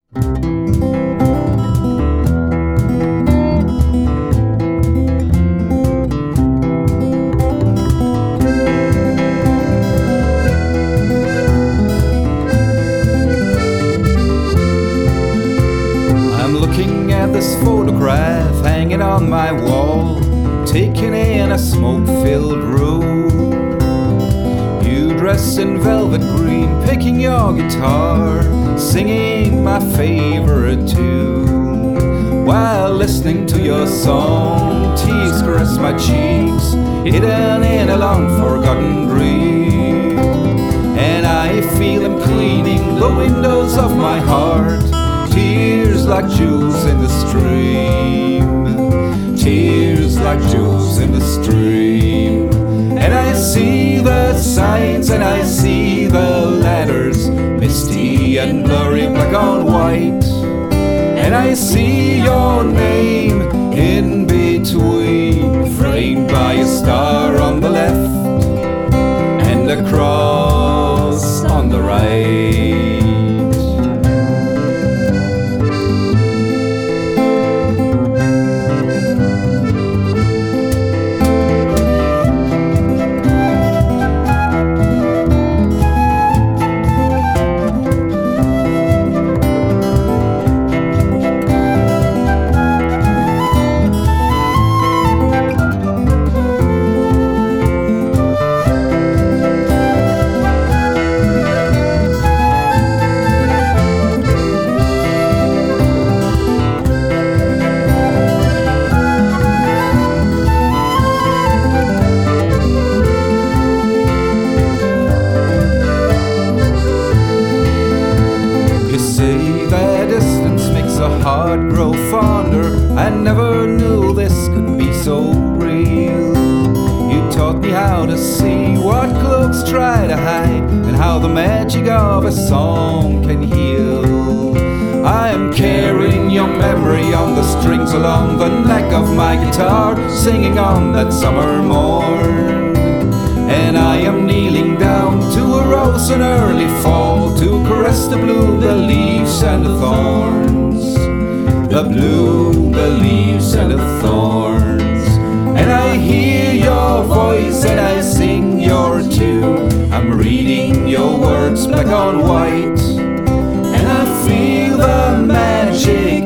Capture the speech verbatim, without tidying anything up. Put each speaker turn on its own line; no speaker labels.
Looking at this photograph hanging on my wall, taking in a smoke-filled room. You dressed in velvet green, picking your guitar, singing my favorite tune. While listening to your song, tears caress my cheeks, hidden in a long-forgotten dream. And I feel them cleaning the windows of my heart, tears like jewels in the stream, tears like jewels in the stream. And I see the signs and I see the letters, misty and blurry, black on white. And I see your name in between, framed by a star on the left and a cross on the right. Heart grow fonder. I never knew this could be so real. You taught me how to see what cloaks try to hide, and how the magic of a song can heal. I am carrying your memory on the strings along the neck of my guitar, singing on that summer morn. And I am kneeling down to a rose in early fall, to caress the blue, the leaves and the thorns, the blue, the leaves and the thorns. And I hear your voice and I sing your tune. I'm reading your words black on white, and I feel the magic